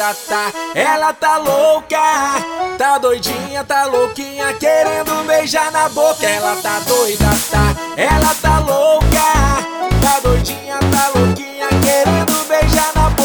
doida, tá? Ela tá louca, tá doidinha, tá louquinha, querendo beijar na boca. Ela tá doida, tá? Ela tá louca, tá doidinha, tá louquinha, querendo beijar na boca.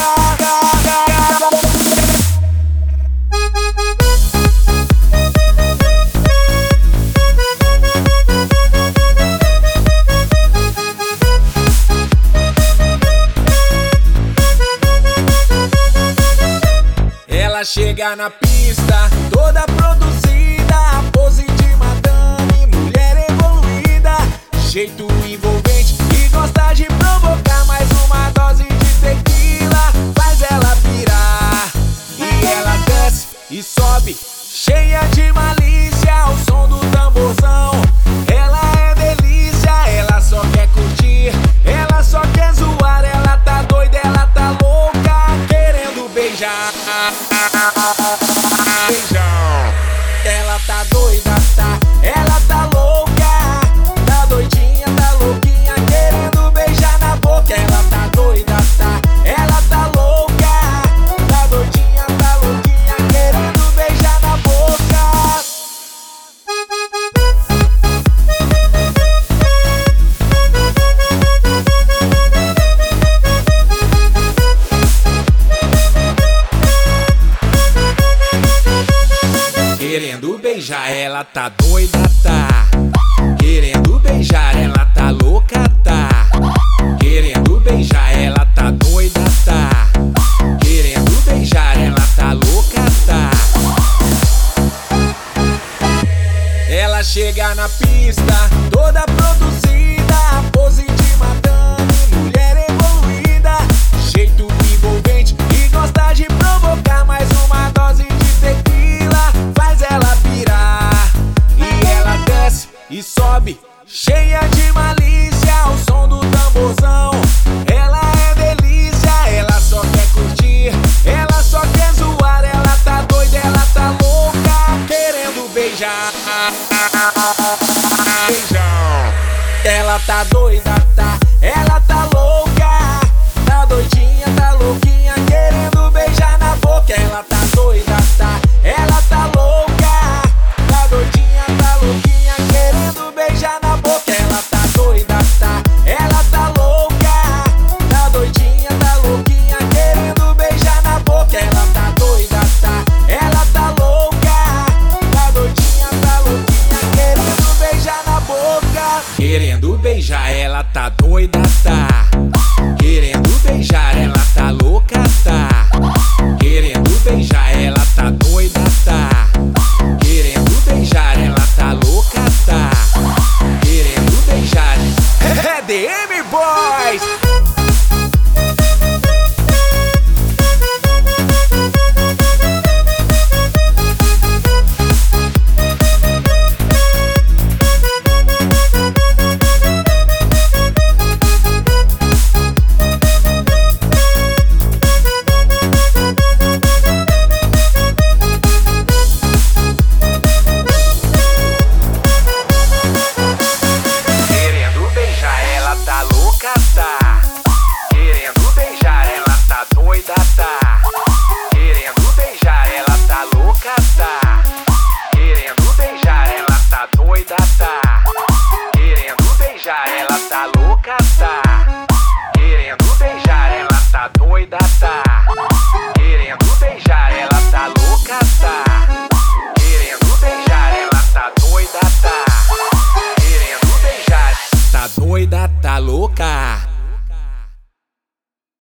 Ela chega na pista, toda produzida, pose de madame, mulher evoluída, jeito envolvente e gosta de provocar. Mais uma dose de tequila faz ela pirar, e ela desce e sobe, cheia de malícia, ao som do tamborzão. Ela é delícia, ela só quer curtir, ela só quer zoar. Ela tá doida, ela tá louca, querendo beijar. Ela tá doida, tá? Ela tá louca, tá doidinha, tá louquinha, querendo beijar na boca. Ela tá doida, tá? Ela tá louca, tá doidinha, tá louquinha, querendo beijar na boca. Querendo beijar, ela tá doida, tá? Querendo beijar, ela tá louca, tá? Querendo beijar, ela tá doida, tá? Querendo beijar, ela tá louca, tá? Ela chega na pista, toda produzida, pose de madame, mulher evoluída, jeito envolvente e gosta de provocar. Mais uma dose de tequila faz ela pirar, e ela desce e sobe, cheia de malícia, ao som do tamborzão. Ela é delícia, ela só quer curtir, ela só quer zoar. Ela tá doida, ela tá louca, querendo beijar. Ela tá doida, tá? Ela tá louca, tá doidinha, tá louquinha, querendo beijar na boca. Ela tá doida, tá? Ela tá louca, tá doidinha, tá louquinha, querendo beijar na boca. Ela tá doida, tá? Ela tá louca, tá doidinha, tá louquinha, querendo beijar na boca. Ela tá doida, tá? Ela tá louca, tá doidinha, tá louquinha, querendo beijar na boca. Querendo beijar, ela tá doida, tá? Querendo beijar, ela tá louca, tá? Querendo beijar, ela tá doida, tá? Querendo beijar, ela tá louca, tá? Querendo beijar. É DM Boys! Querendo beijar, ela tá doida, tá?